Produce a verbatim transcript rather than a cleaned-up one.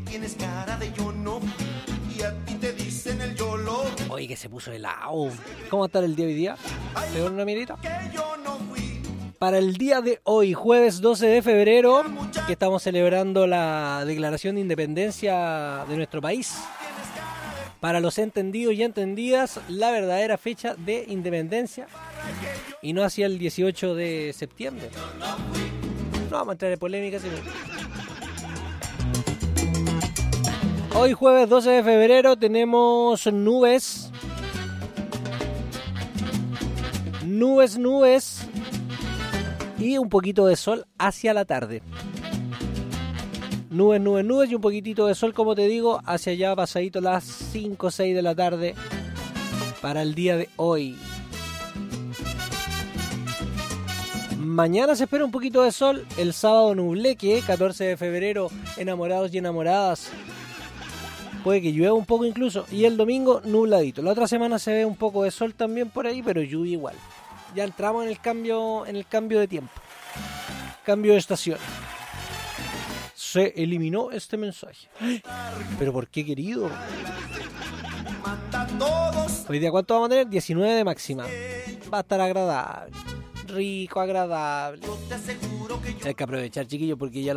tienes cara de yo no y a ti te dicen el YOLO. Oye, que se puso helado. ¿Cómo va a estar el día hoy día? ¿Te doy una mirita? Que yo no fui. Para el día de hoy, jueves doce de febrero, que estamos celebrando la declaración de independencia de nuestro país. Para los entendidos y entendidas, la verdadera fecha de independencia y no hacia el dieciocho de septiembre. No vamos a entrar en polémica, sino... Hoy jueves doce de febrero tenemos nubes. Nubes, nubes. Y un poquito de sol hacia la tarde. Nubes, nubes, nubes y un poquitito de sol, como te digo, hacia allá pasadito las cinco o seis de la tarde para el día de hoy. Mañana se espera un poquito de sol, el sábado nubleque, catorce de febrero, enamorados y enamoradas. Puede que llueva un poco incluso, y el domingo nubladito. La otra semana se ve un poco de sol también por ahí, pero lluvia igual. Ya entramos en el cambio, en el cambio de tiempo. Cambio de estación. Se eliminó este mensaje. ¿Pero por qué, querido? Hoy día, ¿cuánto vamos a tener? diecinueve de máxima. Va a estar agradable. Rico, agradable. Hay que aprovechar, chiquillos, porque ya